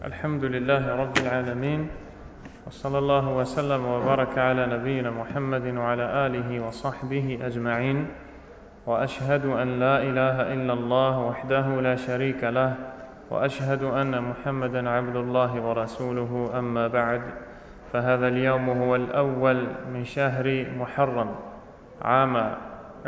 الحمد لله رب العالمين وصلى الله وسلم وبارك على نبينا محمد وعلى آله وصحبه أجمعين وأشهد أن لا إله إلا الله وحده لا شريك له وأشهد أن محمدا عبد الله ورسوله أما بعد فهذا اليوم هو الأول من شهر محرم عام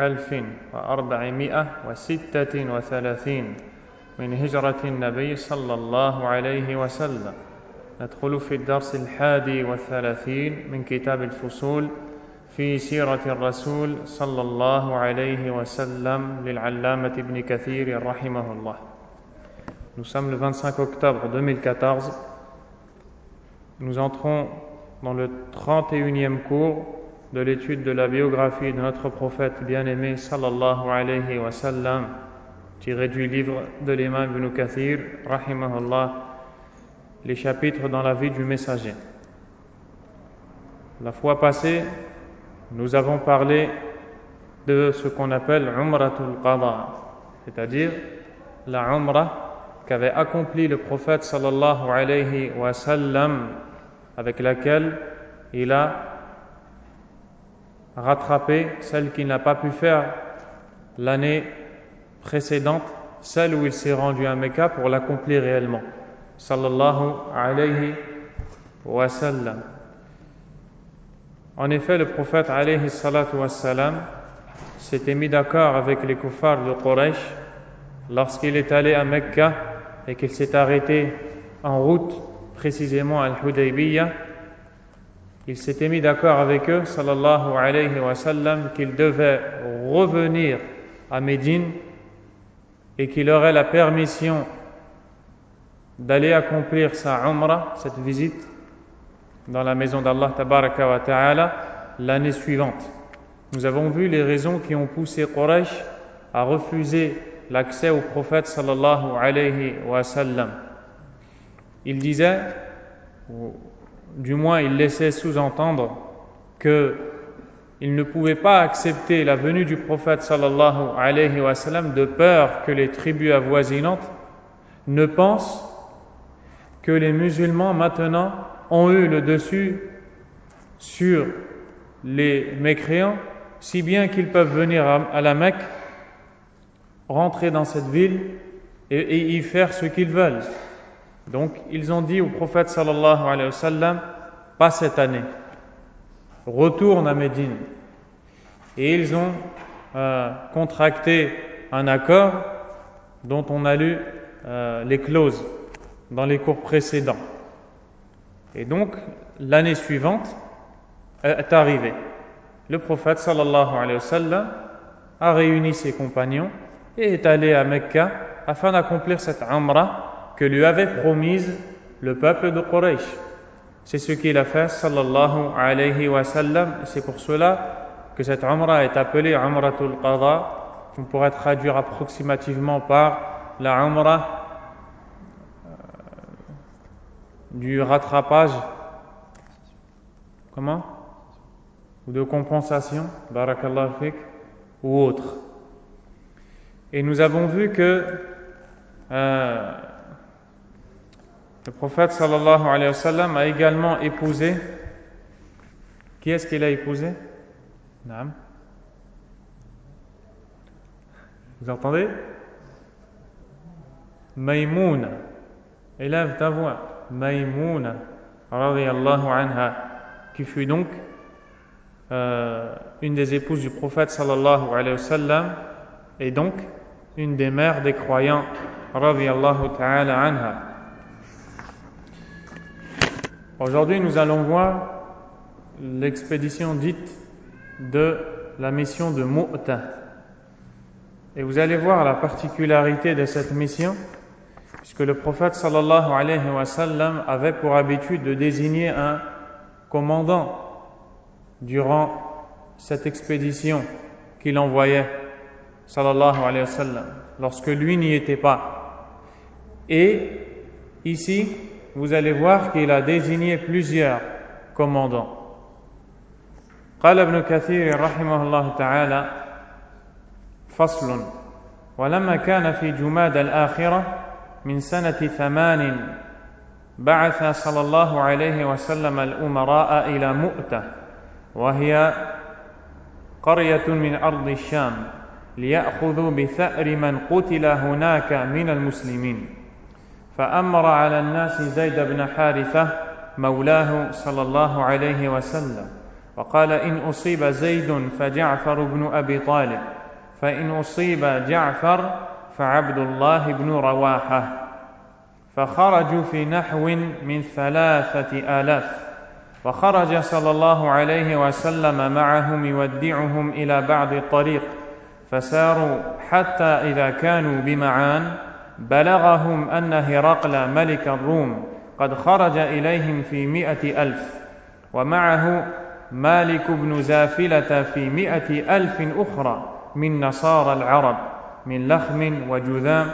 1436 من هجرة النبي صلى الله عليه وسلم. ندخل في الدرس 31 من كتاب الفصول في سيرة الرسول صلى الله عليه وسلم للعلامة ابن كثير رحمه الله. Nous sommes le 25 octobre 2014. Nous entrons dans le 31e cours de l'étude de la biographie de notre prophète bien-aimé sallallahu alayhi wa sallam, tiré du livre de l'imam Ibn Kathir rahimahullah, les chapitres dans la vie du messager. La fois passée, nous avons parlé de ce qu'on appelle Umratul Qada, c'est-à-dire la Umrah qu'avait accompli le prophète sallallahu alayhi wa sallam, avec laquelle il a rattrapé celle qu'il n'a pas pu faire l'année précédente, celle où il s'est rendu à Mecca pour l'accomplir réellement, sallallahu alayhi wa sallam. En effet, le prophète alayhi salatu wa sallam s'était mis d'accord avec les kuffars de Quraysh lorsqu'il est allé à Mecca et qu'il s'est arrêté en route, précisément à Al-Hudaybiyah. Il s'était mis d'accord avec eux, sallallahu alayhi wa sallam, qu'il devait revenir à Médine et qu'il aurait la permission d'aller accomplir sa Umrah, cette visite dans la maison d'Allah tabaraka wa ta'ala, l'année suivante. Nous avons vu les raisons qui ont poussé Quraysh à refuser l'accès au prophète sallallahu alayhi wa sallam. Il disait, ou du moins il laissait sous-entendre, qu'il ne pouvait pas accepter la venue du prophète sallallahu alayhi wa sallam de peur que les tribus avoisinantes ne pensent que les musulmans maintenant ont eu le dessus sur les mécréants, si bien qu'ils peuvent venir à la Mecque, rentrer dans cette ville et y faire ce qu'ils veulent. Donc ils ont dit au prophète sallallahu alayhi wa sallam, pas cette année, retourne à Médine. Et ils ont contracté un accord dont on a lu les clauses dans les cours précédents. Et donc l'année suivante est arrivée. Le prophète sallallahu alayhi wa sallam a réuni ses compagnons et est allé à Mecca afin d'accomplir cette Umrah que lui avait promise le peuple de Quraysh. C'est ce qu'il a fait, sallallahu alayhi wa sallam. C'est pour cela que cette Umrah est appelée Umratul Qada, qu'on pourrait traduire approximativement par la Umrah du rattrapage, comment? Ou de compensation, barakallahu fik, ou autre. Et nous avons vu que le prophète sallallahu alayhi wa sallam a également épousé. Qui est-ce qu'il a épousé? Naam. Vous entendez? Maïmouna. Élève ta voix. Maïmouna radiyallahu anha, qui fut donc une des épouses du prophète sallallahu alayhi wa sallam et donc une des mères des croyants radiyallahu ta'ala anha. Aujourd'hui, nous allons voir l'expédition dite de la mission de Mu'tah. Et vous allez voir la particularité de cette mission, puisque le prophète sallallahu alayhi wa sallam avait pour habitude de désigner un commandant durant cette expédition qu'il envoyait, sallallahu alayhi wa sallam, lorsque lui n'y était pas. Et ici, vous allez voir qu'il a désigné plusieurs commandants. قال ابن كثير رحمه الله تعالى: فصل: ولما كان في جماد الآخرة من سنة 8 بعث صلى الله عليه وسلم الأمراء إلى مؤتة وهي قرية من أرض الشام ليأخذوا بثأر من قتل هناك من المسلمين فأمر على الناس زيد بن حارثة مولاه صلى الله عليه وسلم وقال إن أصيب زيد فجعفر بن أبي طالب فإن أصيب جعفر فعبد الله بن رواحة فخرجوا في نحو من 3000 وخرج صلى الله عليه وسلم معهم يودعهم إلى بعض الطريق فساروا حتى إذا كانوا بمعان بلغهم أن هرقل ملك الروم قد خرج إليهم في 100,000 ومعه مالك بن زافلة في 100,000 أخرى من نصارى العرب من لخم وجذام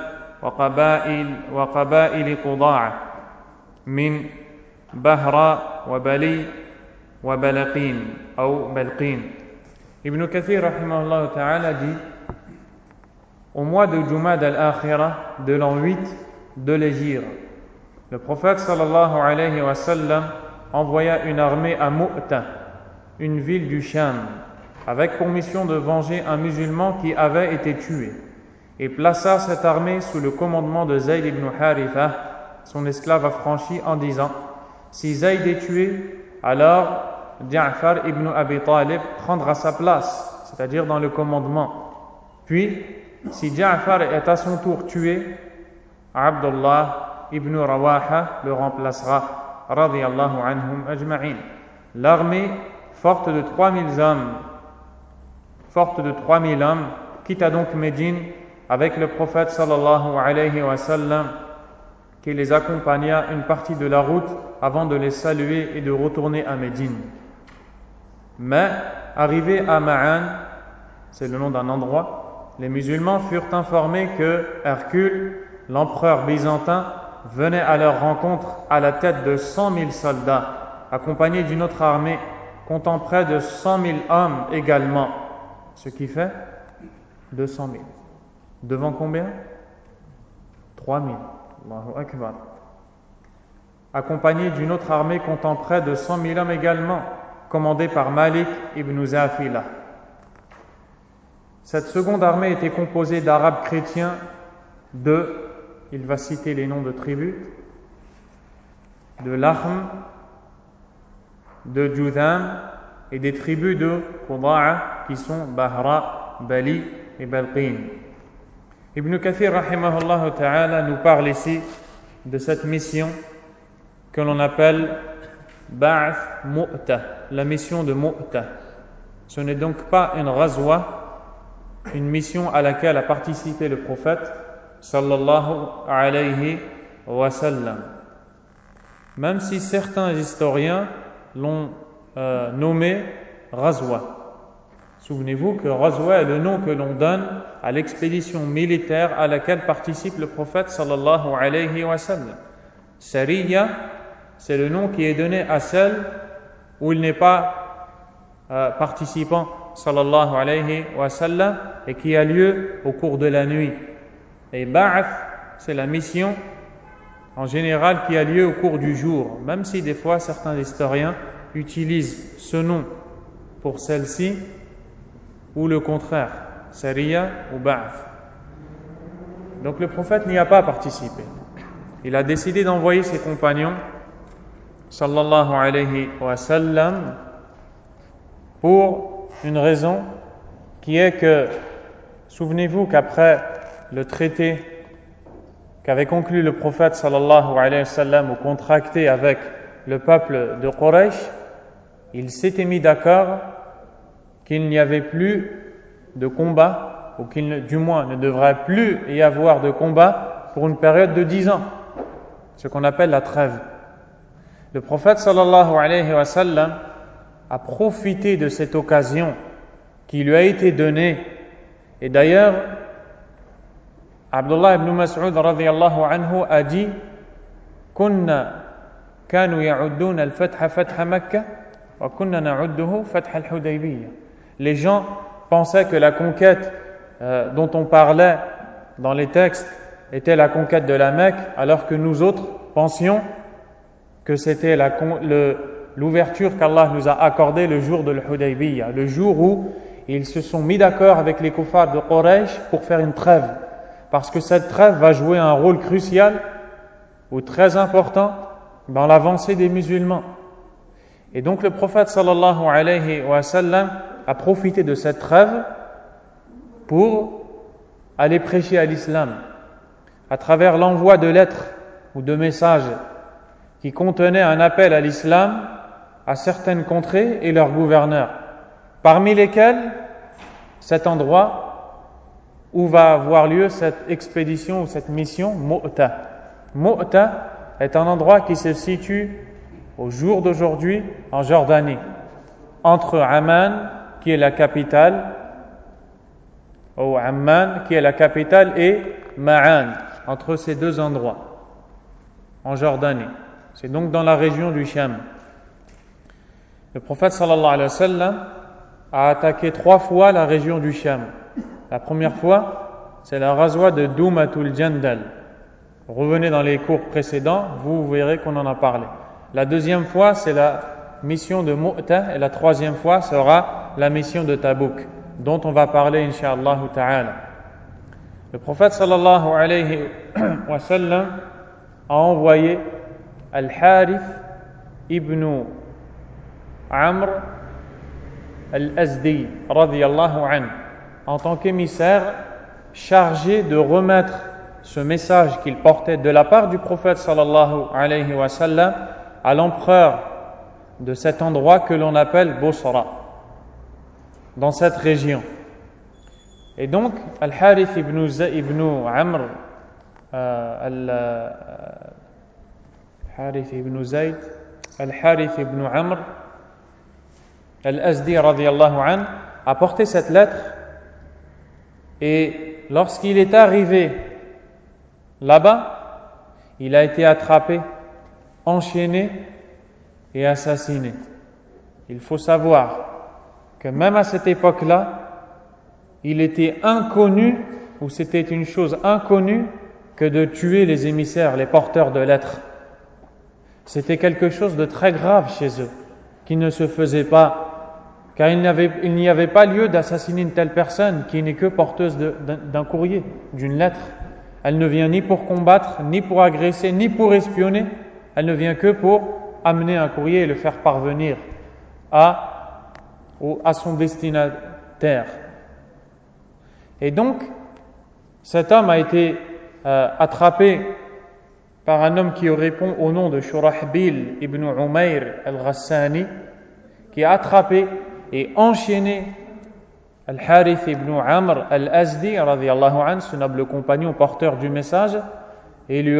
وقبائل قضاعة من بهراء وبلي وبلقين أو بلقين. Ibn Kathir rahimahullah ta'ala dit au mois de Jumad al-Akhira de l'an 8 de l'Hégire, le prophète sallallahu alayhi wa sallam envoya une armée à Mu'ta, une ville du Sham, avec pour mission de venger un musulman qui avait été tué, et plaça cette armée sous le commandement de Zayd ibn Haritha, son esclave affranchi, en disant: si Zayd est tué, alors Ja'far ibn Abi Talib prendra sa place, c'est-à-dire dans le commandement. Puis, si Ja'far est à son tour tué, Abdullah ibn Rawaha le remplacera, radiyallahu anhum ajma'in. L'armée, forte de 3000 hommes, quitta donc Médine avec le prophète sallallahu alayhi wa sallam, qui les accompagna une partie de la route avant de les saluer et de retourner à Médine. Mais, arrivés à Ma'an, c'est le nom d'un endroit, les musulmans furent informés que Hercule, l'empereur byzantin, venait à leur rencontre à la tête de 100 000 soldats, accompagnés d'une autre armée comptant près de 100 000 hommes également, ce qui fait 200 000. Devant combien? 3 000. Allahu Akbar. Accompagné d'une autre armée comptant près de 100 000 hommes également, commandée par Malik ibn Zafila. Cette seconde armée était composée d'Arabes chrétiens il va citer les noms de tribus, de Lahm, de Judham et des tribus de Quda'a qui sont Bahra, Bali et Balqin. Ibn Kathir rahimahullah ta'ala nous parle ici de cette mission que l'on appelle Ba'ath Mu'ta, la mission de Mu'ta. Ce n'est donc pas une ghazwa, une mission à laquelle a participé le prophète sallallahu alayhi wa sallam. Même si certains historiens l'ont nommé ghazwa. Souvenez-vous que ghazwa est le nom que l'on donne à l'expédition militaire à laquelle participe le prophète sallallahu alayhi wa sallam. Sariya, c'est le nom qui est donné à celle où il n'est pas participant sallallahu alayhi wa sallam et qui a lieu au cours de la nuit. Et Ba'ath, c'est la mission en général qui a lieu au cours du jour, même si des fois certains historiens utilisent ce nom pour celle-ci ou le contraire, Sariya ou Ba'ath. Donc le prophète n'y a pas participé. Il a décidé d'envoyer ses compagnons sallallahu alayhi wa sallam pour une raison qui est que, souvenez-vous qu'après le traité qu'avait conclu le prophète sallallahu alayhi wa sallam ou contracté avec le peuple de Quraysh, il s'était mis d'accord qu'il n'y avait plus de combat, ou qu'il du moins ne devrait plus y avoir de combat pour une période de 10 ans, ce qu'on appelle la trêve. Le prophète sallallahu alayhi wa sallam a profité de cette occasion qui lui a été donnée, et d'ailleurs Abdullah ibn Mas'ud radiyallahu anhu a dit: kanu ya'uddun al-fatha fatha Makkah wa kunna na'udduhu fatha al-Hudaybiyah. Les gens pensaient que la conquête dont on parlait dans les textes était la conquête de la Mecque, alors que nous autres pensions que c'était l'ouverture qu'Allah nous a accordée le jour de l'Hudaybiyah, le jour où ils se sont mis d'accord avec les kuffars de Quraysh pour faire une trêve, parce que cette trêve va jouer un rôle crucial ou très important dans l'avancée des musulmans. Et donc le prophète sallallahu alayhi wa sallam a profité de cette trêve pour aller prêcher à l'islam à travers l'envoi de lettres ou de messages qui contenaient un appel à l'islam à certaines contrées et leurs gouverneurs, parmi lesquels cet endroit où va avoir lieu cette expédition ou cette mission, Mu'ta. Mu'ta est un endroit qui se situe au jour d'aujourd'hui en Jordanie, entre Amman, qui est la capitale, et Ma'an, entre ces deux endroits, en Jordanie. C'est donc dans la région du Sham. Le prophète sallallahu alayhi wa sallam a attaqué 3 fois la région du Sham. La première fois, c'est la Ghazwa de Doumatul Jandal. Revenez dans les cours précédents, vous verrez qu'on en a parlé. La deuxième fois, c'est la mission de Mu'ta, et la troisième fois sera la mission de Tabouk, dont on va parler incha'Allah ta'ala. Le prophète sallallahu alayhi wa sallam a envoyé Al-Harith ibn Amr al-Azdi radiyallahu anhu en tant qu'émissaire chargé de remettre ce message qu'il portait de la part du prophète sallallahu alayhi wa sallam à l'empereur de cet endroit que l'on appelle Bosra, dans cette région. Et donc Al-Harith ibn Amr Al-Harith ibn Zayd Al-Harith ibn Amr Al-Azdi radiyallahu anhu a porté cette lettre, et lorsqu'il est arrivé là-bas, il a été attrapé, enchaîné et assassiné. Il faut savoir que même à cette époque-là, il était inconnu, ou c'était une chose inconnue, que de tuer les émissaires, les porteurs de lettres. C'était quelque chose de très grave chez eux, qui ne se faisait pas, car il n'y avait pas lieu d'assassiner une telle personne qui n'est que porteuse d'un courrier, d'une lettre. Elle ne vient ni pour combattre, ni pour agresser, ni pour espionner. Elle ne vient que pour amener un courrier et le faire parvenir à son destinataire. Et donc, cet homme a été attrapé par un homme qui répond au nom de Shurahbil ibn Umayr al-Ghassani, qui a attrapé et enchaîné Al-Harith ibn Amr al-Azdi radiyallahu anhu, ce noble compagnon porteur du message, et il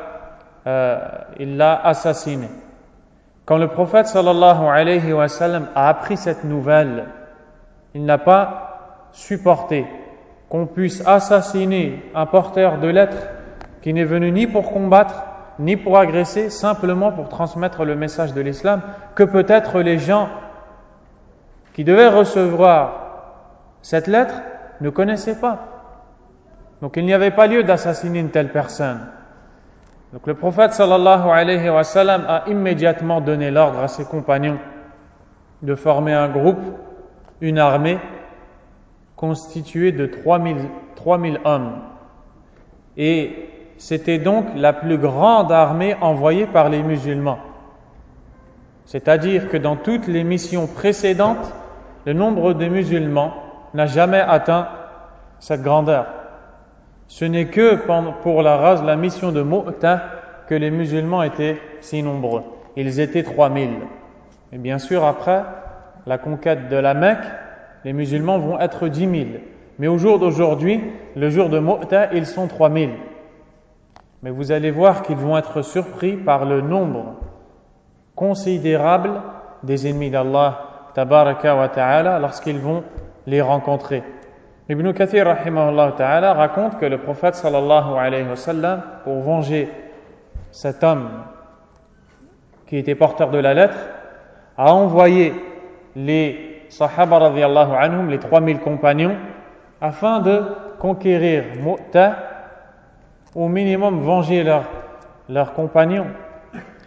l'a assassiné. Quand le prophète sallallahu alayhi wa sallam a appris cette nouvelle, il n'a pas supporté qu'on puisse assassiner un porteur de lettres qui n'est venu ni pour combattre, ni pour agresser, simplement pour transmettre le message de l'islam, que peut-être les gens qui devaient recevoir cette lettre ne connaissaient pas. Donc il n'y avait pas lieu d'assassiner une telle personne. Donc le prophète sallallahu alayhi wa sallam a immédiatement donné l'ordre à ses compagnons de former un groupe, une armée constituée de 3000 hommes. Et c'était donc la plus grande armée envoyée par les musulmans. C'est-à-dire que dans toutes les missions précédentes, le nombre de musulmans n'a jamais atteint cette grandeur. Ce n'est que pour la mission de Mu'ta que les musulmans étaient si nombreux. Ils étaient 3000. Et bien sûr, après la conquête de la Mecque, les musulmans vont être 10 000. Mais au jour d'aujourd'hui, le jour de Mu'ta, ils sont 3000. Mais vous allez voir qu'ils vont être surpris par le nombre considérable des ennemis d'Allah tabaraka wa ta'ala lorsqu'ils vont les rencontrer. Ibn Kathir rahimahullah ta'ala raconte que le prophète sallallahu alayhi wa sallam, pour venger cet homme qui était porteur de la lettre, a envoyé les sahaba radiyallahu anhum, les 3000 compagnons, afin de conquérir Mu'ta, au minimum venger leurs compagnons.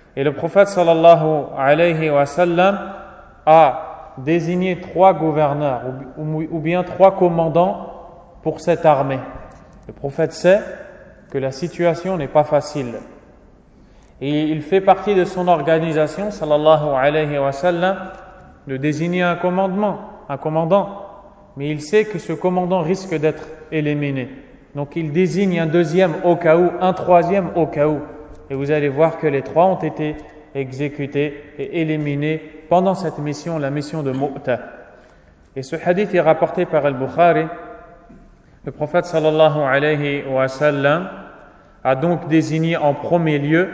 Et le prophète sallallahu alayhi wa sallam a désigné 3 gouverneurs ou bien 3 commandants pour cette armée. Le prophète sait que la situation n'est pas facile. Et il fait partie de son organisation, sallallahu alayhi wa sallam, de désigner un commandant. Mais il sait que ce commandant risque d'être éliminé. Donc il désigne un deuxième au cas où, un troisième au cas où. Et vous allez voir que les 3 ont été exécutés et éliminés pendant cette mission, la mission de Mu'ta. Et ce hadith est rapporté par Al-Bukhari. Le prophète sallallahu alayhi wa sallam a donc désigné en premier lieu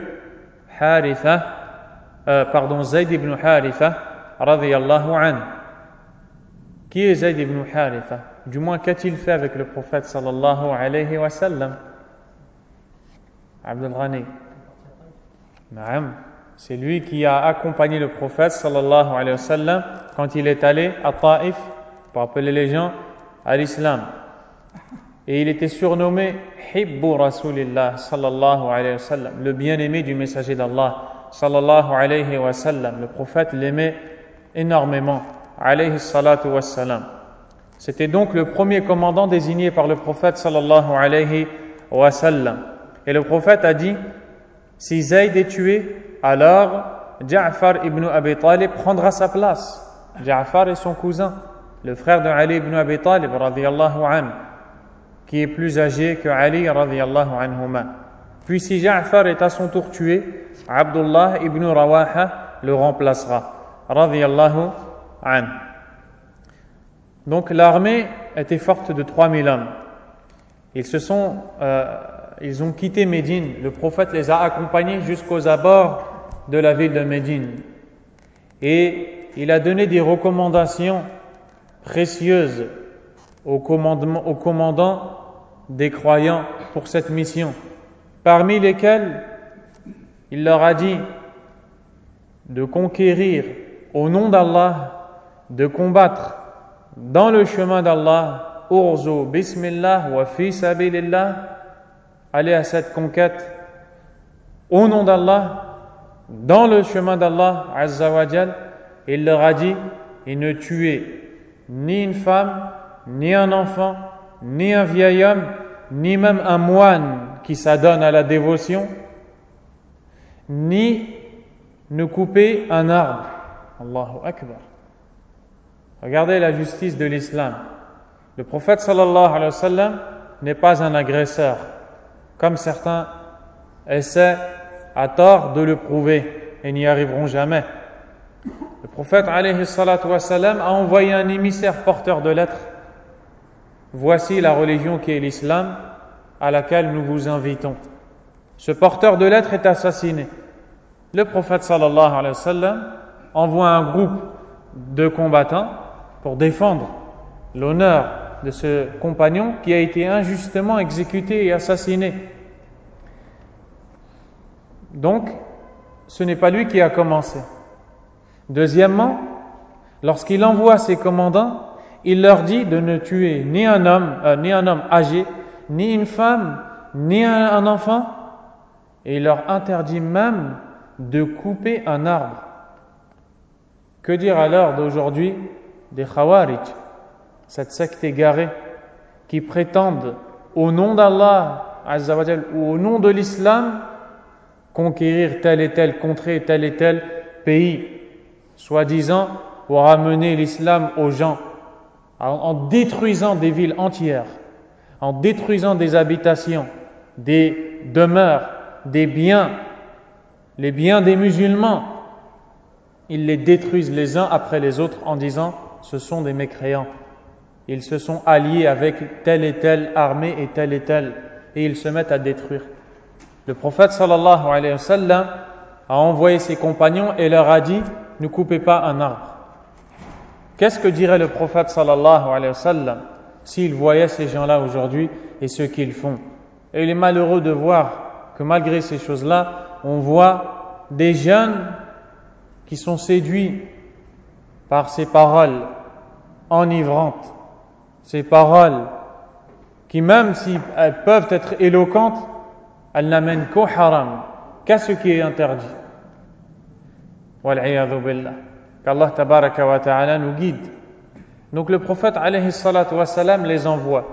Zayd ibn Haritha radiyallahu anhu. Qui est Zayd ibn Haritha? Du moins, qu'a-t-il fait avec le prophète sallallahu alayhi wa sallam? Abdul Ghani. Naam. C'est lui qui a accompagné le prophète sallallahu alayhi wa sallam quand il est allé à Taïf pour appeler les gens à l'islam. Et il était surnommé Hibbu Rasulillah sallallahu alayhi wa sallam, le bien-aimé du messager d'Allah sallallahu alayhi wa sallam. Le prophète l'aimait énormément alayhi salatu wa salam. C'était donc le premier commandant désigné par le prophète sallallahu alayhi wa sallam. Et le prophète a dit, si Zayd est tué, alors Ja'far ibn Abi Talib prendra sa place. Ja'far est son cousin, le frère de Ali ibn Abi Talib radiyallahu anhu, qui est plus âgé que Ali radiyallahu anhuma. Puis si Ja'far est à son tour tué, Abdullah ibn Rawaha le remplacera radiyallahu anhu. Donc l'armée était forte de 3000 hommes. Ils ont quitté Médine. Le prophète les a accompagnés jusqu'aux abords de la ville de Médine. Et il a donné des recommandations précieuses au commandant des croyants pour cette mission, parmi lesquelles il leur a dit de conquérir au nom d'Allah, de combattre dans le chemin d'Allah, urzu bismillah wa fi sabilillah, aller à cette conquête au nom d'Allah, dans le chemin d'Allah azza wa jal. Il leur a dit, et ne tuez ni une femme, ni un enfant, ni un vieil homme, ni même un moine qui s'adonne à la dévotion, ni ne coupez un arbre. Allahu Akbar. Regardez la justice de l'islam. Le prophète sallallahu alayhi wa sallam n'est pas un agresseur, comme certains essaient à tort de le prouver et n'y arriveront jamais. Le prophète alayhi salatu wa sallam a envoyé un émissaire porteur de lettres. Voici la religion qui est l'islam, à laquelle nous vous invitons. Ce porteur de lettres est assassiné. Le prophète sallallahu alayhi wa sallam envoie un groupe de combattants pour défendre l'honneur de ce compagnon qui a été injustement exécuté et assassiné. Donc, ce n'est pas lui qui a commencé. Deuxièmement, lorsqu'il envoie ses commandants, il leur dit de ne tuer ni un homme âgé, ni une femme, ni un enfant, et il leur interdit même de couper un arbre. Que dire alors d'aujourd'hui des Khawarij, cette secte égarée qui prétendent au nom d'Allah Azza wa Jal ou au nom de l'islam conquérir telle et telle contrée, tel et tel pays, soi-disant pour ramener l'islam aux gens, en détruisant des villes entières, en détruisant des habitations, des demeures, des biens, les biens des musulmans. Ils les détruisent les uns après les autres en disant ce sont des mécréants. Ils se sont alliés avec telle et telle armée et telle, et ils se mettent à détruire. Le prophète sallallahu alayhi wa sallam a envoyé ses compagnons et leur a dit ne coupez pas un arbre. Qu'est-ce que dirait le prophète sallallahu alayhi wa sallam s'il voyait ces gens-là aujourd'hui et ce qu'ils font? Et il est malheureux de voir que malgré ces choses-là, on voit des jeunes qui sont séduits par ces paroles enivrantes, ces paroles qui, même si elles peuvent être éloquentes, elles n'amènent qu'au haram, qu'à ce qui est interdit. Wal'iyadhu billah. Qu'Allah tabaraka wa ta'ala nous guide. Donc le prophète alayhi salatu wa salam les envoie.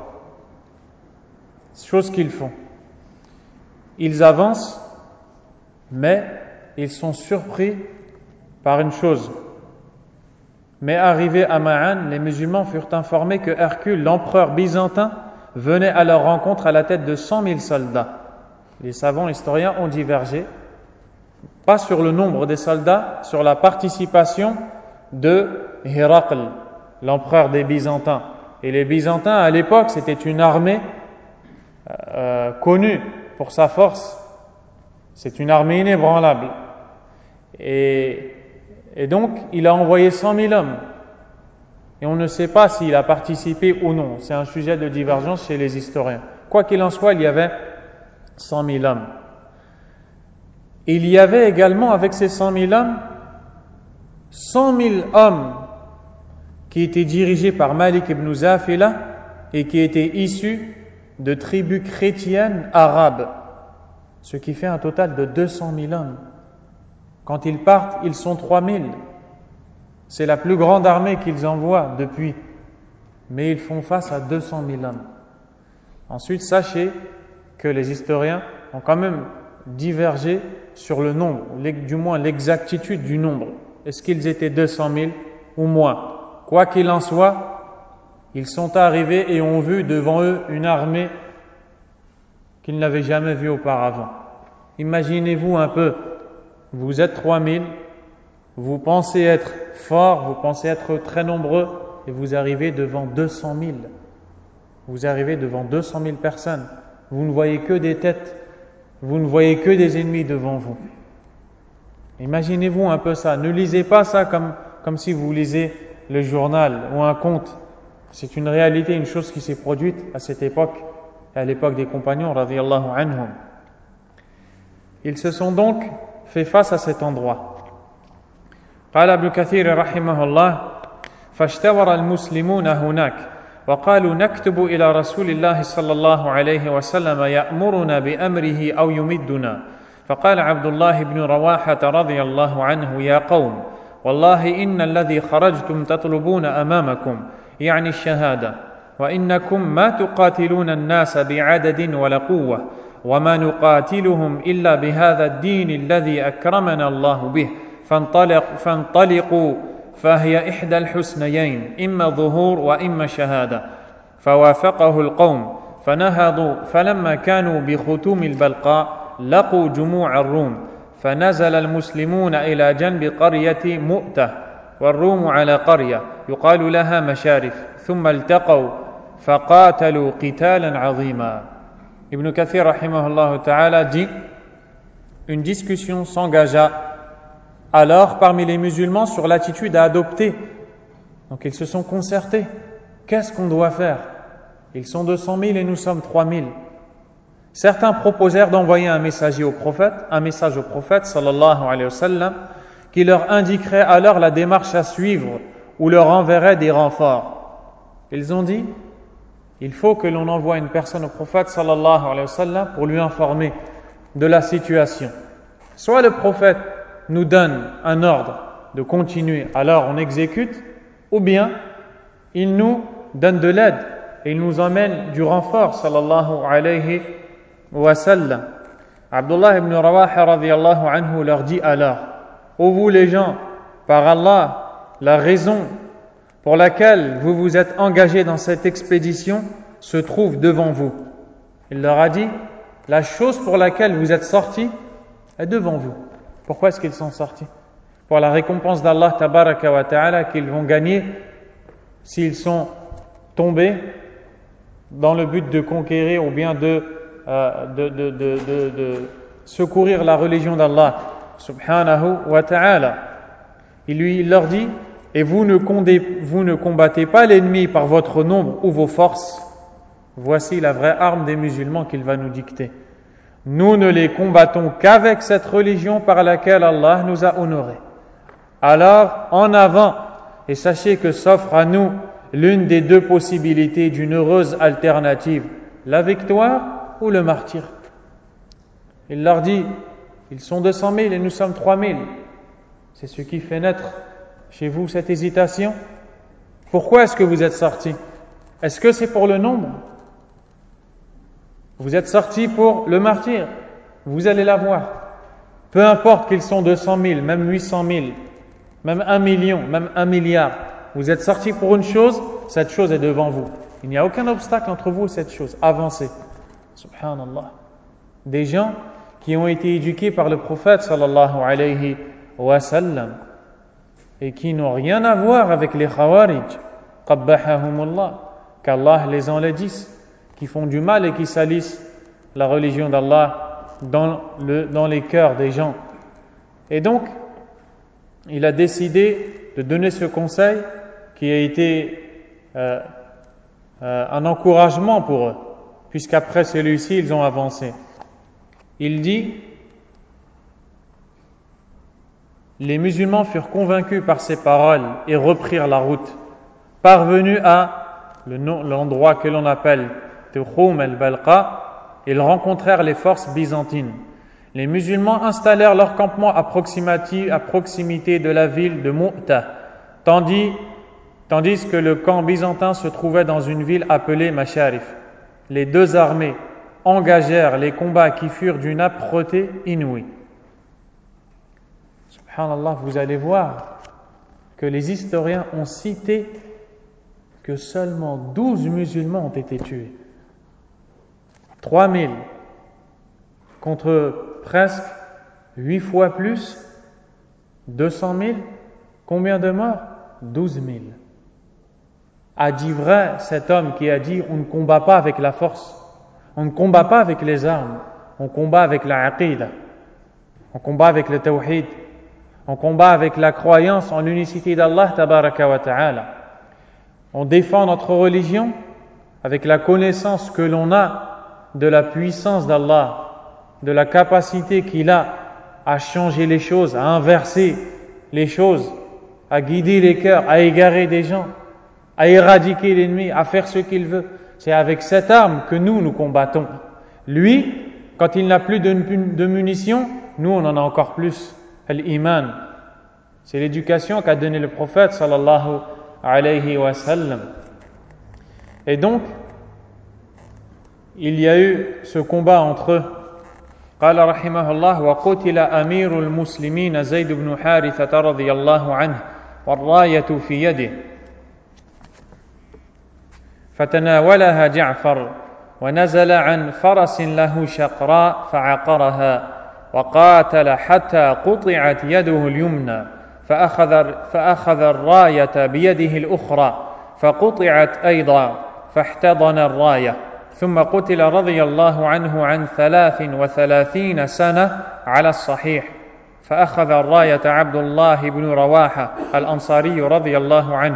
Chose qu'ils font. Ils avancent, mais ils sont surpris par une chose. Mais arrivés à Ma'an, les musulmans furent informés que Hercule, l'empereur byzantin, venait à leur rencontre à la tête de 100 000 soldats. Les savants historiens ont divergé, pas sur le nombre des soldats, sur la participation de Héracl, l'empereur des Byzantins. Et les Byzantins, à l'époque, c'était une armée connue pour sa force. C'est une armée inébranlable. Et donc, il a envoyé 100 000 hommes. Et on ne sait pas s'il a participé ou non. C'est un sujet de divergence chez les historiens. Quoi qu'il en soit, il y avait 100 000 hommes. Il y avait également, avec ces 100 000 hommes, 100 000 hommes qui étaient dirigés par Malik ibn Zafila et qui étaient issus de tribus chrétiennes arabes. Ce qui fait un total de 200 000 hommes. Quand ils partent, ils sont 3 000. C'est la plus grande armée qu'ils envoient depuis. Mais ils font face à 200 000 hommes. Ensuite, sachez que les historiens ont quand même divergé sur le nombre, du moins l'exactitude du nombre. Est-ce qu'ils étaient 200 000 ou moins? Quoi qu'il en soit, ils sont arrivés et ont vu devant eux une armée qu'ils n'avaient jamais vue auparavant. Imaginez-vous un peu, vous êtes 3000, vous pensez être fort, vous pensez être très nombreux, et vous arrivez devant 200 000. Vous arrivez devant 200 000 personnes. Vous ne voyez que des têtes, vous ne voyez que des ennemis devant vous. Imaginez-vous un peu ça. Ne lisez pas ça comme si vous lisez le journal ou un conte. C'est une réalité, une chose qui s'est produite à cette époque, à l'époque des compagnons, radiyallahu anhum. Ils se sont donc fait face à cet endroit. قال ابن كثير رحمه الله فاشتور المسلمون هناك وقالوا نكتب إلى رسول الله صلى الله عليه وسلم يأمرنا بأمره أو يمدنا فقال عبد الله بن رواحة رضي الله عنه يا قوم والله إن الذي خرجتم تطلبون أمامكم يعني الشهادة وإنكم ما تقاتلون الناس بعدد ولا قوة وما نقاتلهم إلا بهذا الدين الذي أكرمنا الله به فانطلقوا فهي إحدى الحسنيين إما ظهور وإما شهادة فوافقه القوم فنهضوا فلما كانوا بختوم البلقاء لقوا جموع الروم فنزل المسلمون إلى جنب قرية مؤتة والروم على قرية يقال لها مشارف ثم التقوا فقاتلوا قتالا عظيما. Ibn Kathir rahimahullah ta'ala dit: une discussion s'engagea alors parmi les musulmans sur l'attitude à adopter. Donc ils se sont concertés. Qu'est-ce qu'on doit faire? Ils sont 200 000 et nous sommes 3 000. Certains proposèrent d'envoyer un message au prophète sallallahu alayhi wa sallam, qui leur indiquerait alors la démarche à suivre ou leur enverrait des renforts. Ils ont dit: il faut que l'on envoie une personne au prophète sallallahu alayhi wa sallam pour lui informer de la situation. Soit le prophète nous donne un ordre de continuer, alors on exécute, ou bien il nous donne de l'aide et il nous emmène du renfort sallallahu alayhi wa sallam. Abdullah ibn Rawaha radiyallahu anhu leur dit alors: ô vous les gens, par Allah, la raison pour laquelle vous vous êtes engagés dans cette expédition se trouve devant vous. Il leur a dit: la chose pour laquelle vous êtes sortis est devant vous. Pourquoi est-ce qu'ils sont sortis? Pour la récompense d'Allah tabaraka wa ta'ala qu'ils vont gagner s'ils sont tombés dans le but de conquérir ou bien de secourir la religion d'Allah subhanahu wa ta'ala. Il leur dit: et vous ne combattez pas l'ennemi par votre nombre ou vos forces. Voici la vraie arme des musulmans qu'il va nous dicter. Nous ne les combattons qu'avec cette religion par laquelle Allah nous a honorés. Alors, en avant, et sachez que s'offre à nous l'une des deux possibilités d'une heureuse alternative, la victoire ou le martyre. Il leur dit: ils sont 200 000 et nous sommes 3 000. C'est ce qui fait naître chez vous cette hésitation. Pourquoi est-ce que vous êtes sortis? Est-ce que c'est pour le nombre? Vous êtes sortis pour le martyr. Vous allez l'avoir. Peu importe qu'ils sont 200 000, même 800 000, même 1 million, même 1 milliard. Vous êtes sortis pour une chose, cette chose est devant vous. Il n'y a aucun obstacle entre vous et cette chose. Avancez. Subhanallah. Des gens qui ont été éduqués par le prophète sallallahu alayhi wa sallam et qui n'ont rien à voir avec les khawarij, qabbahahumullah, qu'Allah les enlaidisse, qui font du mal et qui salissent la religion d'Allah dans les cœurs des gens. Et donc, il a décidé de donner ce conseil qui a été un encouragement pour eux, puisqu'après celui-ci, ils ont avancé. Il dit: les musulmans furent convaincus par ces paroles et reprirent la route. Parvenus à l'endroit que l'on appelle Tukhum al-Balqa, ils rencontrèrent les forces byzantines. Les musulmans installèrent leur campement à proximité de la ville de Mu'ta, tandis que le camp byzantin se trouvait dans une ville appelée Masharif. Les deux armées engagèrent les combats qui furent d'une âpreté inouïe. Subhanallah, vous allez voir que les historiens ont cité que seulement 12 musulmans ont été tués. 3000 contre presque 8 fois plus, 200 000. Combien de morts? 12 000. A dit vrai cet homme qui a dit: on ne combat pas avec la force, on ne combat pas avec les armes, on combat avec la aqidah, on combat avec le tawhid, on combat avec la croyance en l'unicité d'Allah tabaraka wa ta'ala. On défend notre religion avec la connaissance que l'on a de la puissance d'Allah, de la capacité qu'il a à changer les choses, à inverser les choses, à guider les cœurs, à égarer des gens, à éradiquer l'ennemi, à faire ce qu'il veut. C'est avec cette arme que nous combattons. Lui, quand il n'a plus de munitions, nous on en a encore plus. Al-Iman. C'est l'éducation qu'a donnée le prophète sallallahu alayhi wa sallam. Et donc, il y a eu ce combat entre eux. قال رحمه الله: وقتل أمير المسلمين زيد بن حارثة رضي الله عنه والراية في يده فتناولها جعفر ونزل عن فرس له شقراء فعقرها وقاتل حتى قطعت يده اليمنى فأخذ الراية بيده الأخرى فقطعت أيضا فاحتضن الراية ثم قتل رضي الله عنه عن 33 سنة على الصحيح فأخذ الراية عبد الله بن رواحة الأنصاري رضي الله عنه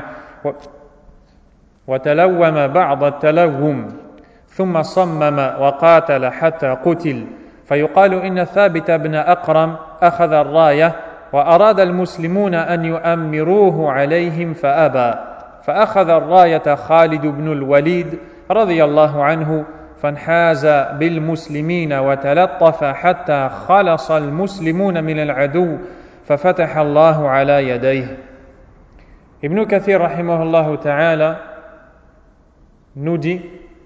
وتلوم بعض التلوم ثم صمم وقاتل حتى قتل فيقال إن ثابت بن أقرم أخذ الراية وأراد المسلمون أن يؤمروه عليهم فأبى فأخذ الراية خالد بن الوليد رضي الله عنه فانحاز بالمسلمين وتلطف حتى خلص المسلمون من العدو ففتح الله على يديه. Ibn Kathir rahimahullah ta'ala nous dit: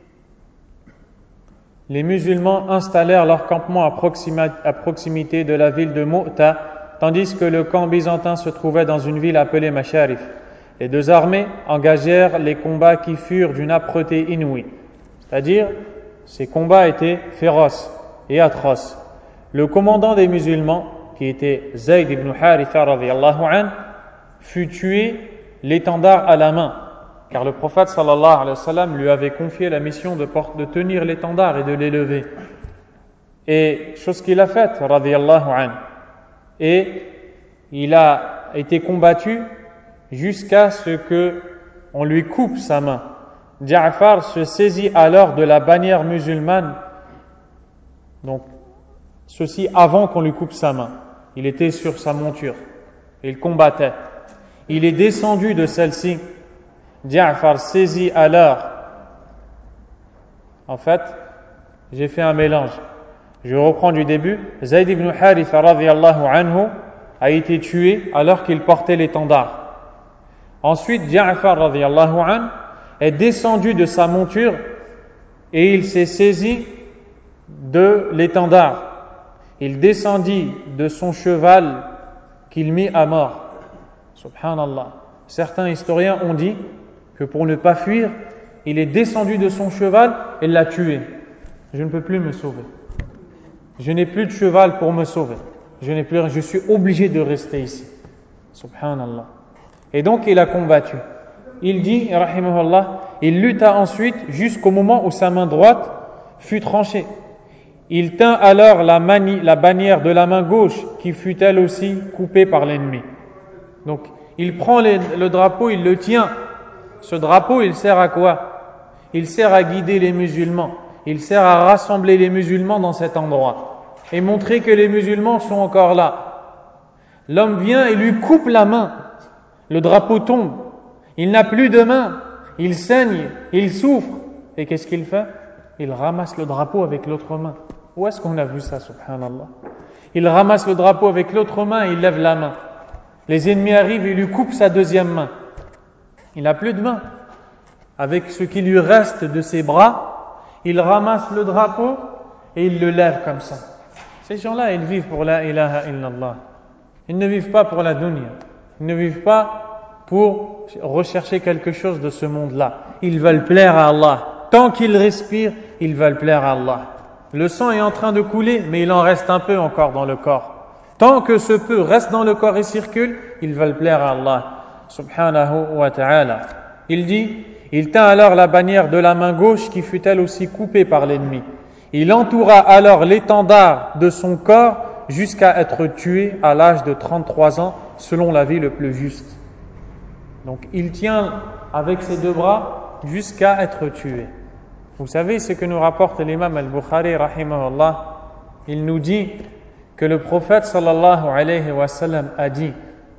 les musulmans installèrent leur campement à proximité de la ville de Mu'ta, tandis que le camp byzantin se trouvait dans une ville appelée Masharif. Les deux armées engagèrent les combats qui furent d'une âpreté inouïe. C'est-à-dire, ces combats étaient féroces et atroces. Le commandant des musulmans, qui était Zayd ibn Haritha radiyallahu anhu, fut tué l'étendard à la main, car le prophète sallallahu alayhi wa sallam lui avait confié la mission de tenir l'étendard et de l'élever. Et chose qu'il a faite, radiyallahu anhu. Et il a été combattu jusqu'à ce que on lui coupe sa main. Ja'far se saisit alors de la bannière musulmane, donc ceci avant qu'on lui coupe sa main. Il était sur sa monture, il combattait. Il est descendu de celle-ci. Ja'far saisit alors. En fait, j'ai fait un mélange. Je reprends du début. Zayd ibn Haritha radiyallahu anhu a été tué alors qu'il portait l'étendard. Ensuite, Ja'far radhiyallahu anhu est descendu de sa monture et il s'est saisi de l'étendard. Il descendit de son cheval qu'il mit à mort. Subhanallah. Certains historiens ont dit que pour ne pas fuir, il est descendu de son cheval et l'a tué. Je ne peux plus me sauver. Je n'ai plus de cheval pour me sauver. Je suis obligé de rester ici. Subhanallah. Et donc il a combattu. Il dit, rahimahullah, il lutta ensuite jusqu'au moment où sa main droite fut tranchée. Il tint alors la bannière de la main gauche qui fut elle aussi coupée par l'ennemi. Donc il prend le drapeau, il le tient. Ce drapeau, il sert à quoi? Il sert à guider les musulmans. Il sert à rassembler les musulmans dans cet endroit et montrer que les musulmans sont encore là. L'homme vient et lui coupe la main. Le drapeau tombe. Il n'a plus de main. Il saigne. Il souffre. Et qu'est-ce qu'il fait? Il ramasse le drapeau avec l'autre main. Où est-ce qu'on a vu ça, subhanallah? Il ramasse le drapeau avec l'autre main et il lève la main. Les ennemis arrivent et lui coupent sa deuxième main. Il n'a plus de main. Avec ce qui lui reste de ses bras, il ramasse le drapeau et il le lève comme ça. Ces gens-là, ils vivent pour la ilaha illallah. Ils ne vivent pas pour la dunya. Ils ne vivent pas pour rechercher quelque chose de ce monde-là. Ils veulent plaire à Allah. Tant qu'ils respirent, ils veulent plaire à Allah. Le sang est en train de couler, mais il en reste un peu encore dans le corps. Tant que ce peu reste dans le corps et circule, ils veulent plaire à Allah. Subhanahu wa ta'ala. Il dit, il tint alors la bannière de la main gauche qui fut elle aussi coupée par l'ennemi. Il entoura alors l'étendard de son corps jusqu'à être tué à l'âge de 33 ans, selon l'avis le plus juste. Donc il tient avec ses deux bras jusqu'à être tué. Vous savez ce que nous rapporte l'imam al-Bukhari rahimahullah. Il nous dit que le prophète sallallahu alayhi wa sallam a dit: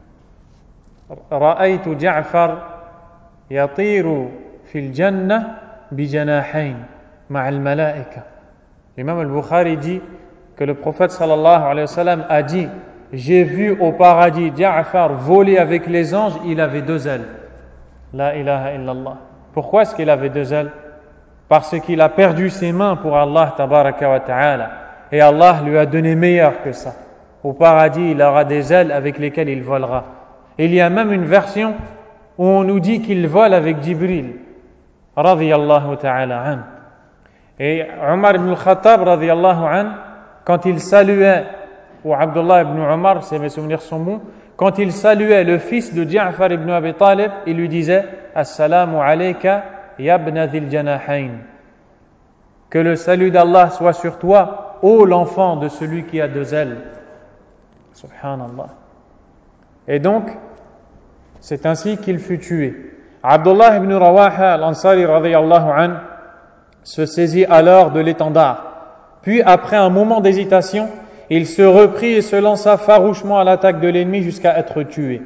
Ra'aytu Ja'far yatiru fil jannah bi janahayn ma'al malaika. L'imam al-Bukhari dit que le prophète sallallahu alayhi wa sallam a dit: j'ai vu au paradis Ja'far voler avec les anges, il avait deux ailes. La ilaha illallah. Pourquoi est-ce qu'il avait deux ailes? Parce qu'il a perdu ses mains pour Allah tabaraka wa ta'ala. Et Allah lui a donné meilleur que ça. Au paradis, il aura des ailes avec lesquelles il volera. Et il y a même une version où on nous dit qu'il vole avec Jibril. Radiyallahu ta'ala an. Et Omar ibn al-Khattab, radiyallahu an, quand il saluait, ou Abdullah ibn Omar, si mes souvenirs sont bons, quand il saluait le fils de Ja'far ibn Abi Talib, il lui disait: Assalamu alayka ya ibn dhil janahayn. Que le salut d'Allah soit sur toi, ô l'enfant de celui qui a deux ailes. Subhanallah. Et donc, c'est ainsi qu'il fut tué. Abdullah ibn Rawaha al-Ansari radiyallahu an se saisit alors de l'étendard. Puis, après un moment d'hésitation, il se reprit et se lança farouchement à l'attaque de l'ennemi jusqu'à être tué.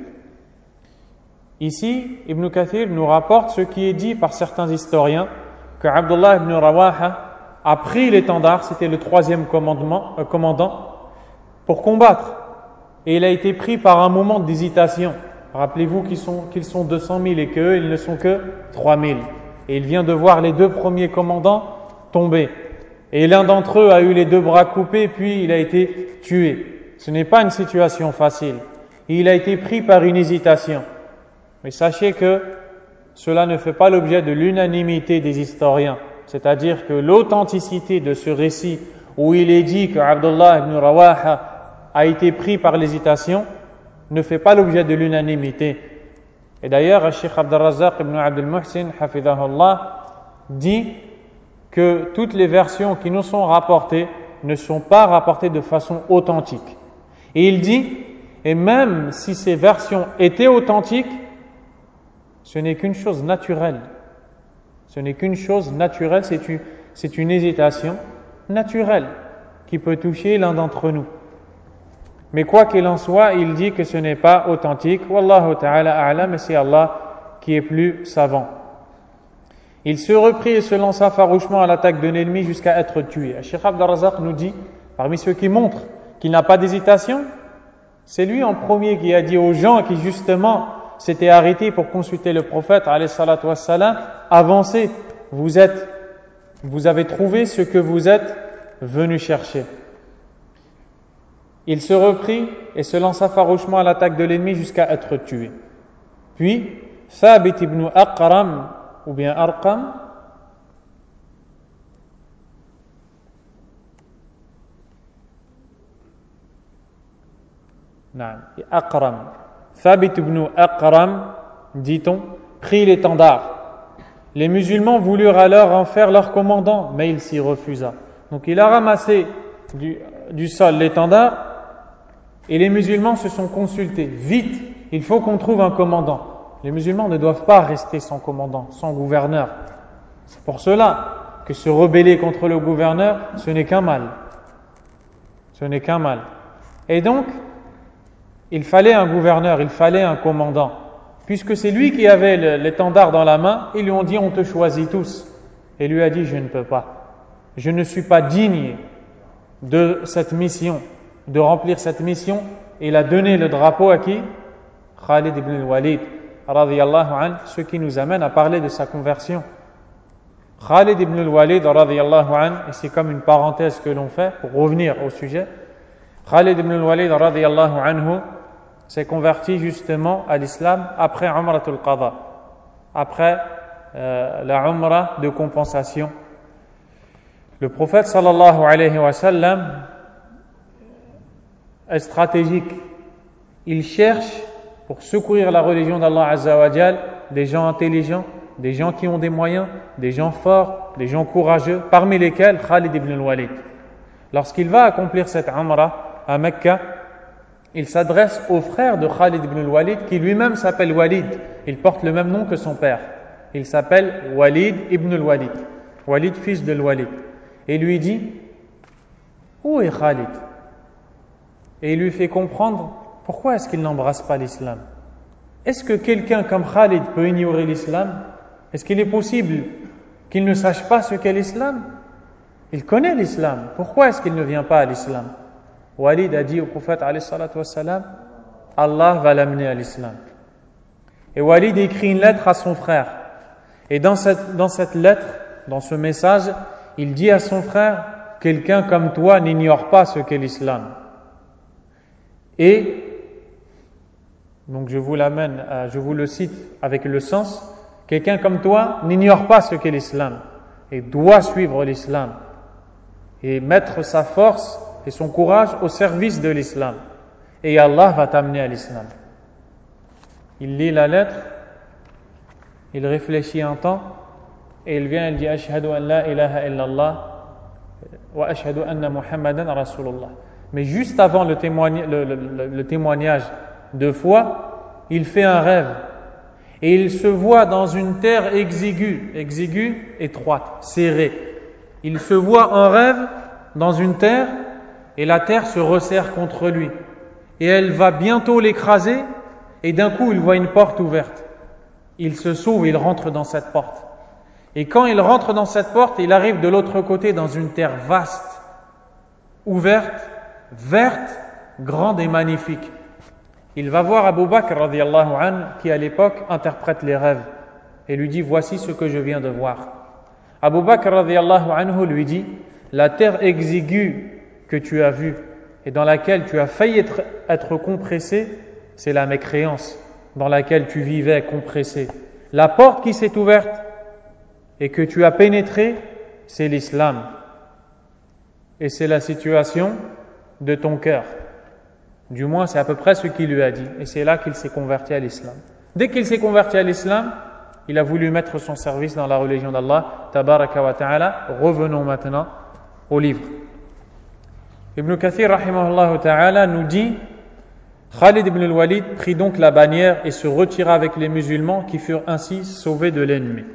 Ici, Ibn Kathir nous rapporte ce qui est dit par certains historiens, que Abdullah ibn Rawaha a pris l'étendard, c'était le troisième commandant, pour combattre. Et il a été pris par un moment d'hésitation. Rappelez-vous qu'ils sont 200 000 et qu'eux, ils ne sont que 3 000. Et il vient de voir les deux premiers commandants tomber. Et l'un d'entre eux a eu les deux bras coupés, puis il a été tué. Ce n'est pas une situation facile. Et il a été pris par une hésitation. Mais sachez que cela ne fait pas l'objet de l'unanimité des historiens. C'est-à-dire que l'authenticité de ce récit où il est dit que Abdullah ibn Rawaha a été pris par l'hésitation ne fait pas l'objet de l'unanimité. Et d'ailleurs, Cheikh Abd al-Razzaq ibn Abd al-Muhsin, hafidhahullah, dit que toutes les versions qui nous sont rapportées ne sont pas rapportées de façon authentique. Et il dit, et même si ces versions étaient authentiques, ce n'est qu'une chose naturelle. Ce n'est qu'une chose naturelle, c'est une hésitation naturelle qui peut toucher l'un d'entre nous. Mais quoi qu'il en soit, il dit que ce n'est pas authentique. Wallahu ta'ala a'lam, mais c'est Allah qui est plus savant. Il se reprit et se lança farouchement à l'attaque de l'ennemi jusqu'à être tué. Cheikh Abd al-Razzaq nous dit, parmi ceux qui montrent qu'il n'a pas d'hésitation, C'est lui en premier qui a dit aux gens qui justement s'étaient arrêtés pour consulter le prophète, alayhi salatu wassalam, avancez, vous avez trouvé ce que vous êtes venus chercher. Il se reprit et se lança farouchement à l'attaque de l'ennemi jusqu'à être tué. Puis, Thabit ibn Aqram, ou bien Arqam, Thabit ibn Aqram, dit-on, prit l'étendard. Les musulmans voulurent alors en faire leur commandant, mais il s'y refusa. Donc il a ramassé du sol l'étendard et les musulmans se sont consultés. Vite, il faut qu'on trouve un commandant. Les musulmans ne doivent pas rester sans commandant, sans gouverneur. C'est pour cela que se rebeller contre le gouverneur, ce n'est qu'un mal. Ce n'est qu'un mal. Et donc, il fallait un gouverneur, il fallait un commandant. Puisque c'est lui qui avait l'étendard dans la main, ils lui ont dit, on te choisit tous. Et lui a dit, je ne peux pas. Je ne suis pas digne de cette mission, de remplir cette mission. Et il a donné le drapeau à qui? Khalid ibn al-Walid, radiyallahu anhu, ce qui nous amène à parler de sa conversion. Khalid ibn al-Walid, radiyallahu anhu, et c'est comme une parenthèse que l'on fait pour revenir au sujet. Khalid ibn al-Walid, radiyallahu anhu, s'est converti justement à l'islam après Umratul Qada, après la Umrah de compensation. Le prophète sallallahu alayhi wa sallam est stratégique. Il cherche pour secourir la religion d'Allah Azza wa Jal des gens intelligents, des gens qui ont des moyens, des gens forts, des gens courageux, parmi lesquels Khalid ibn al-Walid. Lorsqu'il va accomplir cette Umrah à Mecca, il s'adresse au frère de Khalid ibn al-Walid qui lui-même s'appelle Walid. Il porte le même nom que son père. Il s'appelle Walid ibn al-Walid. Walid, fils de al-Walid. Et lui dit, où est Khalid? Et il lui fait comprendre pourquoi est-ce qu'il n'embrasse pas l'islam. Est-ce que quelqu'un comme Khalid peut ignorer l'islam? Est-ce qu'il est possible qu'il ne sache pas ce qu'est l'islam? Il connaît l'islam. Pourquoi est-ce qu'il ne vient pas à l'islam? Walid a dit au prophète alayhi salatu wassalam, Allah va l'amener à l'islam. Et Walid écrit une lettre à son frère. Et dans cette lettre, dans ce message, il dit à son frère, quelqu'un comme toi n'ignore pas ce qu'est l'islam. Et donc je vous le cite avec le sens, quelqu'un comme toi n'ignore pas ce qu'est l'islam et doit suivre l'islam et mettre sa force et son courage au service de l'islam. Et Allah va t'amener à l'islam. Il lit la lettre, il réfléchit un temps, et il vient, il dit Ashhadu an la ilaha illallah wa ashhadu anna Muhammadan Rasulullah. Mais juste avant le témoignage de foi, il fait un rêve. Et il se voit dans une terre exiguë, étroite, serrée. Il se voit en rêve dans une terre, et la terre se resserre contre lui. Et elle va bientôt l'écraser, et d'un coup il voit une porte ouverte. Il se sauve, il rentre dans cette porte. Et quand il rentre dans cette porte, il arrive de l'autre côté dans une terre vaste, ouverte, verte, grande et magnifique. Il va voir Abu Bakr radiyallahu anhu, qui à l'époque interprète les rêves, et lui dit, voici ce que je viens de voir. Abu Bakr radiyallahu anhu lui dit, la terre exiguë que tu as vue et dans laquelle tu as failli être compressé, c'est la mécréance dans laquelle tu vivais compressé. La porte qui s'est ouverte et que tu as pénétré, c'est l'islam. Et c'est la situation de ton cœur. Du moins, c'est à peu près ce qu'il lui a dit. Et c'est là qu'il s'est converti à l'islam. Dès qu'il s'est converti à l'islam, il a voulu mettre son service dans la religion d'Allah, tabaraka wa ta'ala. Revenons maintenant au livre. Ibn Kathir, rahimahullah ta'ala, nous dit, Khalid ibn al-Walid prit donc la bannière et se retira avec les musulmans qui furent ainsi sauvés de l'ennemi.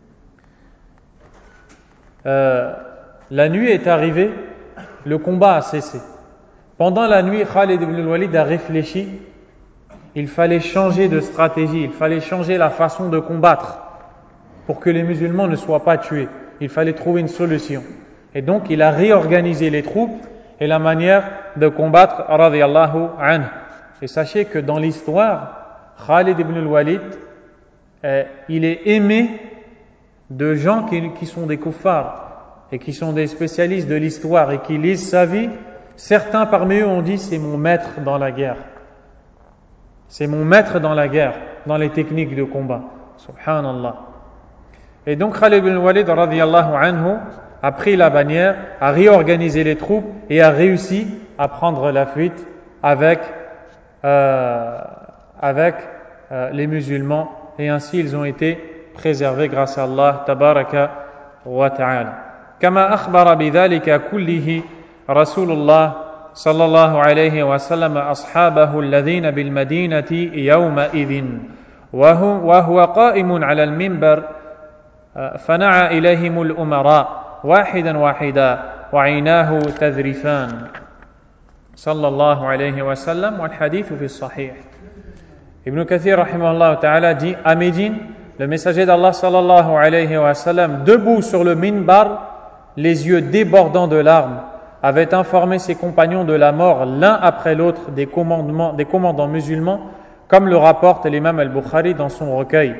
La nuit est arrivée, le combat a cessé. Pendant la nuit, Khalid ibn al-Walid a réfléchi, il fallait changer de stratégie, il fallait changer la façon de combattre pour que les musulmans ne soient pas tués. Il fallait trouver une solution. Et donc, il a réorganisé les troupes et la manière de combattre, radiyallahu anhu. Et sachez que dans l'histoire, Khalid ibn al-Walid, il est aimé de gens qui sont des kuffars et qui sont des spécialistes de l'histoire et qui lisent sa vie. Certains parmi eux ont dit: c'est mon maître dans la guerre. C'est mon maître dans la guerre, dans les techniques de combat. Subhanallah. Et donc Khalid ibn al-Walid radiyallahu anhu a pris la bannière, a réorganisé les troupes et a réussi à prendre la fuite avec les musulmans, et ainsi ils ont été préservés grâce à Allah tabaraka wa ta'ala. Kama akhbara bidhalika kullihi Rasulullah sallallahu alayhi wa sallam ashabahu alladhina bil madinati yawma idhin wa huwa qa'imun ala al minbar fana'a ilayhim al umara wahidan wahida wa 'aynahu tadhrifan sallallahu alayhi wa sallam, wal hadith fi sahih. Ibn Kathir rahimahullah ta'ala dit: à Médine, le messager d'Allah sallallahu alayhi wa sallam, debout sur le minbar, les yeux débordant de larmes, avait informé ses compagnons de la mort l'un après l'autre des commandants musulmans, comme le rapporte l'imam al-Bukhari dans son recueil.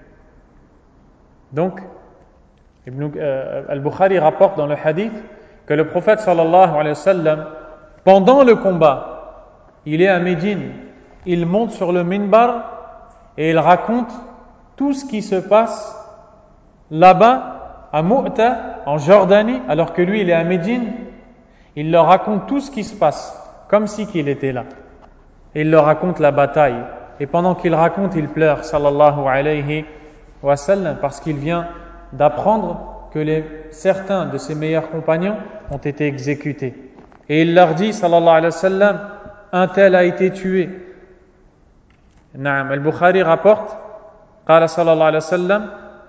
Donc, al-Bukhari rapporte dans le hadith que le prophète sallallahu alayhi wa sallam, pendant le combat, il est à Médine, il monte sur le minbar et il raconte tout ce qui se passe là-bas à Mu'ta, en Jordanie, alors que lui il est à Médine. Il leur raconte tout ce qui se passe, comme si qu'il était là. Et il leur raconte la bataille. Et pendant qu'il raconte, il pleure, sallallahu alayhi wa sallam, parce qu'il vient d'apprendre que certains de ses meilleurs compagnons ont été exécutés. Et il leur dit, sallallahu alayhi wa sallam, un tel a été tué. Naam, al-Bukhari rapporte, qala sallallahu alayhi wa sallam,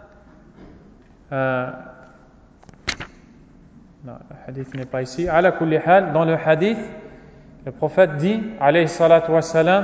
non, le hadith n'est pas ici. Ala kulli hal, dans le hadith, le prophète dit, alayhi salatu wa salam,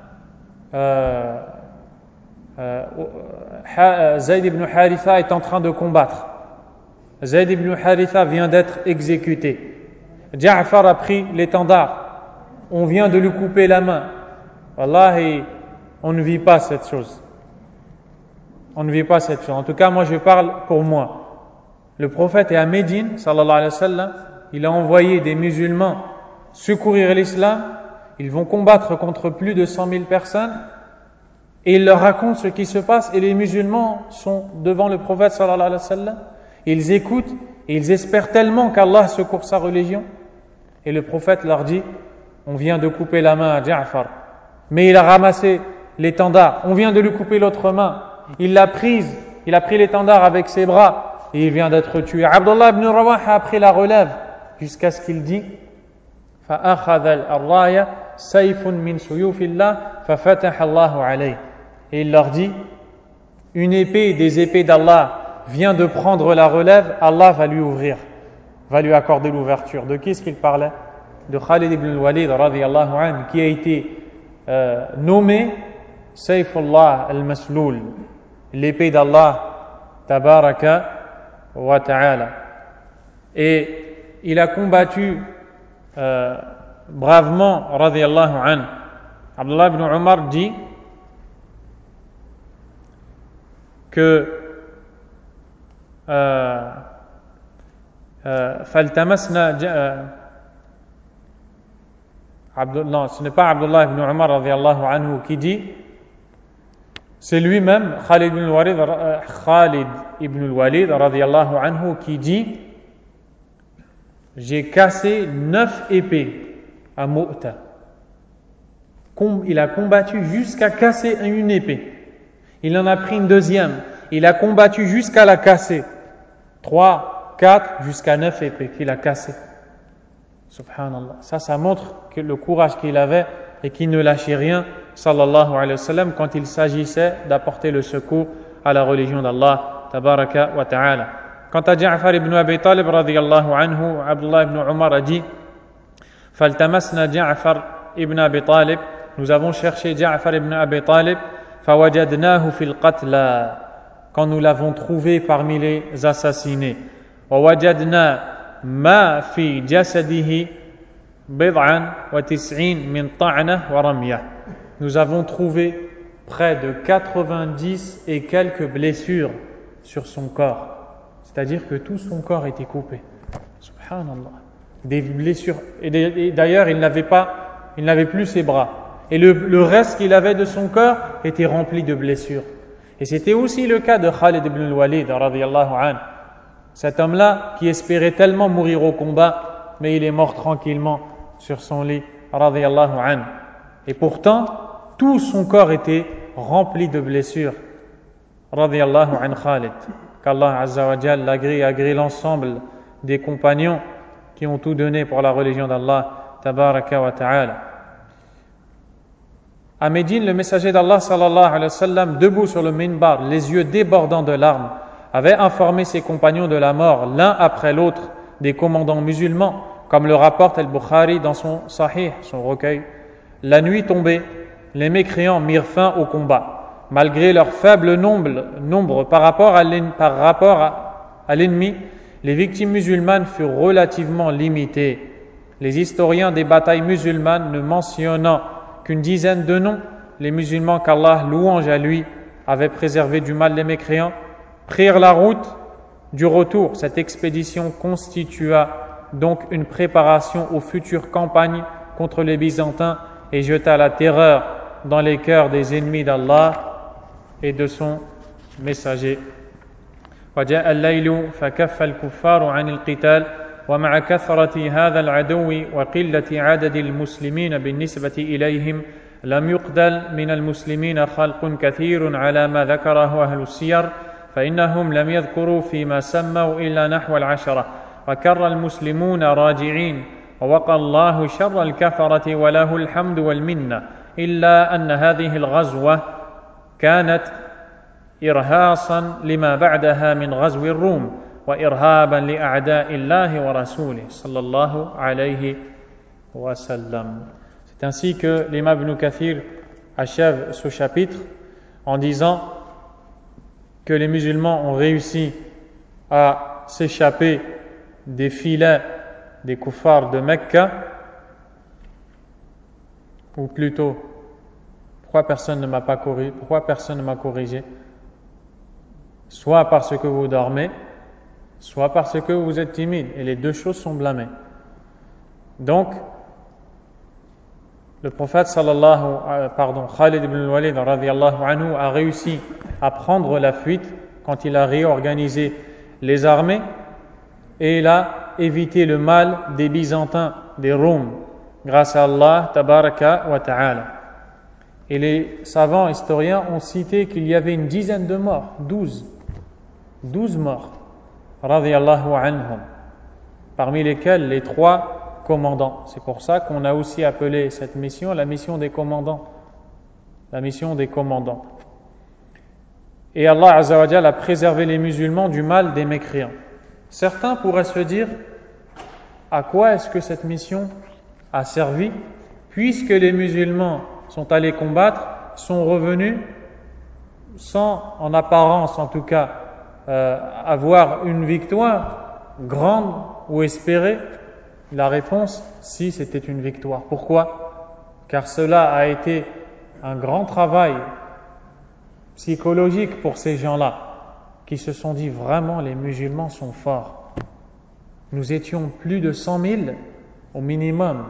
Zayd ibn Haritha est en train de combattre. Zayd ibn Haritha vient d'être exécuté. Ja'far a pris l'étendard. On vient de lui couper la main. Wallahi, on ne vit pas cette chose. On ne vit pas cette chose. En tout cas, moi je parle pour moi. Le prophète est à Médine, sallallahu alayhi wa sallam. Il a envoyé des musulmans secourir l'islam. Ils vont combattre contre plus de 100 000 personnes. Et il leur raconte ce qui se passe. Et les musulmans sont devant le prophète, sallallahu alayhi wa sallam. Ils écoutent et ils espèrent tellement qu'Allah secourt sa religion. Et le prophète leur dit: on vient de couper la main à Ja'far, mais il a ramassé l'étendard. On vient de lui couper l'autre main. Il l'a prise. Il a pris l'étendard avec ses bras et il vient d'être tué. Abdullah ibn Rawaha a pris la relève jusqu'à ce qu'il dit: فَأَخَذَ الرَّايَ سَيْفٌ مِّن سُيُوفِ اللَّهِ فَفَتَحَ اللَّهُ عَلَيْهِ. Et il leur dit: une épée des épées d'Allah vient de prendre la relève, Allah va lui ouvrir, va lui accorder l'ouverture. De qui est-ce qu'il parlait? De Khalid ibn al-Walid radiyallahu anhu, qui a été nommé Sayfullah al-Masloul, l'épée d'Allah tabaraka wa ta'ala. Et il a combattu bravement radiyallahu anhu. Abdullah ibn Umar dit que فالتمسنا non, ce n'est pas Abdullah ibn Umar radiyallahu anhu qui dit, c'est lui-même Khalid ibn al-Walid radiyallahu anhu qui dit: j'ai cassé 9 épées à Mu'ta. Il a combattu jusqu'à casser une épée. Il en a pris une deuxième. Il a combattu jusqu'à la casser. 3, 4, jusqu'à 9 épées qu'il a cassées. Subhanallah. Ça montre que le courage qu'il avait et qu'il ne lâchait rien, sallallahu alayhi wa sallam, quand il s'agissait d'apporter le secours à la religion d'Allah, tabaraka wa ta'ala. Quant à Ja'far ibn Abi Talib, radiyallahu anhu, Abdullah ibn Umar a dit: فَالْتَمَسْنَا Ja'far ibn Abi Talib, nous avons cherché Ja'far ibn Abi Talib, فَوَجَدْنَاهُ فِي الْقَتْلَى, quand nous l'avons trouvé parmi les assassinés. وَوَجَدْنَا مَا فِي جَسَدِهِ bid'an wa tis'in min ta'na wa ramya. Nous avons trouvé près de 90 et quelques blessures sur son corps. C'est-à-dire que tout son corps était coupé. Subhanallah. Des blessures. Et d'ailleurs, il n'avait plus ses bras. Et le reste qu'il avait de son corps était rempli de blessures. Et c'était aussi le cas de Khalid ibn al-Walid, radiyallahu anhu. Cet homme-là qui espérait tellement mourir au combat, mais il est mort tranquillement sur son lit, radiyallahu anhu. Et pourtant, tout son corps était rempli de blessures, radiyallahu anhu Khalid. Qu'Allah Azza wa Jal agrée l'ensemble des compagnons qui ont tout donné pour la religion d'Allah, tabaraka wa ta'ala. À Médine, le messager d'Allah sallallahu alayhi wa sallam, debout sur le minbar, les yeux débordants de larmes, avait informé ses compagnons de la mort, l'un après l'autre, des commandants musulmans, comme le rapporte Al-Bukhari dans son Sahih, son recueil. La nuit tombée, les mécréants mirent fin au combat. Malgré leur faible nombre par rapport à l'ennemi, les victimes musulmanes furent relativement limitées. Les historiens des batailles musulmanes ne mentionnant qu'une dizaine de noms, les musulmans qu'Allah, louange à lui, avait préservé du mal des mécréants, prirent la route du retour. Cette expédition constitua donc une préparation aux futures campagnes contre les Byzantins et jeta la terreur dans les cœurs des ennemis d'Allah et de son messager. وجاء الليل فكف الكفار عن القتال ومع كثرة هذا العدو وقلة عدد المسلمين بالنسبة إليهم لم يقتل من المسلمين خلق كثير على ما ذكره أهل السير فإنهم لم يذكروا فيما سموا إلا نحو 10 وكر المسلمون راجعين ووقى الله شر الكفرة وله الحمد والمنة إلا أن هذه الغزوة كانت إرهاصا لما بعدها من غزو الروم وإرهابا لأعداء الله ورسوله صلى الله عليه وسلم. C'est ainsi que l'imam Ibn Kathir achève ce chapitre en disant que les musulmans ont réussi à s'échapper des filets des kuffars de Mecca, ou plutôt, pourquoi personne ne m'a corrigé? Soit parce que vous dormez, soit parce que vous êtes timide, et les deux choses sont blâmées. Donc, le prophète Khalid ibn al-Walid radiyallahu anhu a réussi à prendre la fuite quand il a réorganisé les armées et il a évité le mal des Byzantins, des Roms, grâce à Allah tabaraka wa ta'ala. Et les savants historiens ont cité qu'il y avait une dizaine de morts, 12 morts, radiyallahu anhum, parmi lesquels les 3 commandants. C'est pour ça qu'on a aussi appelé cette mission la mission des commandants. La mission des commandants. Et Allah Azza wa Jalla a préservé les musulmans du mal des mécréants. Certains pourraient se dire, à quoi est-ce que cette mission a servi, puisque les musulmans sont allés combattre, sont revenus sans, en apparence en tout cas, avoir une victoire grande ou espérée? La réponse, si, c'était une victoire. Pourquoi? Car cela a été un grand travail psychologique pour ces gens-là, qui se sont dit vraiment les musulmans sont forts. Nous étions plus de 100 000 au minimum.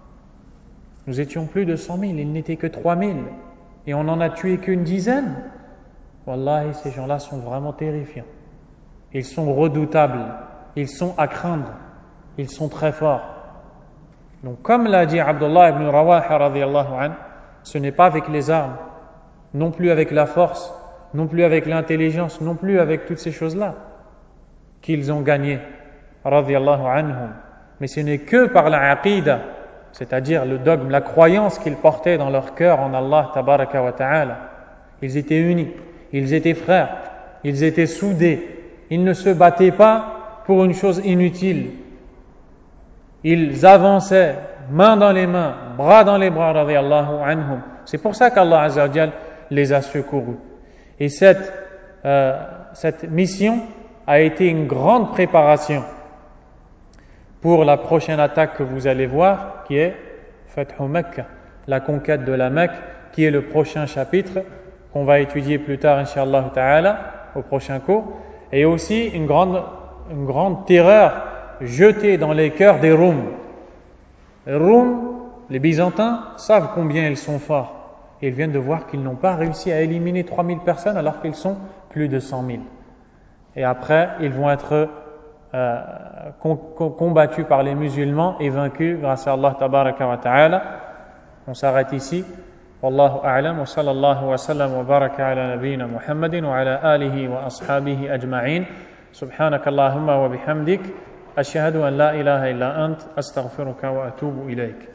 Nous étions plus de 100 000, il n'était que 3 000. Et on n'en a tué qu'une dizaine. Wallahi, ces gens-là sont vraiment terrifiants. Ils sont redoutables. Ils sont à craindre. Ils sont très forts. Donc, comme l'a dit Abdullah ibn Rawaha radiyallahu anhu, ce n'est pas avec les armes, non plus avec la force, non plus avec l'intelligence, non plus avec toutes ces choses-là qu'ils ont gagné, radiyallahu anhum. Mais ce n'est que par la aqida, c'est-à-dire le dogme, la croyance qu'ils portaient dans leur cœur en Allah tabaraka wa ta'ala. Ils étaient unis, ils étaient frères, ils étaient soudés, ils ne se battaient pas pour une chose inutile. Ils avançaient main dans les mains, bras dans les bras, radiyallahu anhum. C'est pour ça qu'Allah Azza wa Jal les a secourus. Et cette mission a été une grande préparation pour la prochaine attaque que vous allez voir, qui est Fathu Mecca, la conquête de la Mecque, qui est le prochain chapitre qu'on va étudier plus tard, Inch'Allah Ta'ala, au prochain cours, et aussi une grande terreur jetée dans les cœurs des Roums. Les Roums, les Byzantins, savent combien ils sont forts. Et ils viennent de voir qu'ils n'ont pas réussi à éliminer 3000 personnes alors qu'ils sont plus de 100 000. Et après, ils vont être combattus par les musulmans et vaincus grâce à Allah Tabaraka wa Ta'ala. On s'arrête ici. Wallahu a'lam wa sallallahu wa sallam wa baraka ala nabiyyina Muhammadin wa ala alihi wa ashabihi ajma'in. Subhanakallahumma wa bihamdik. Ashhadu an la ilaha illa ant. Astaghfiruka wa atubu ilayk.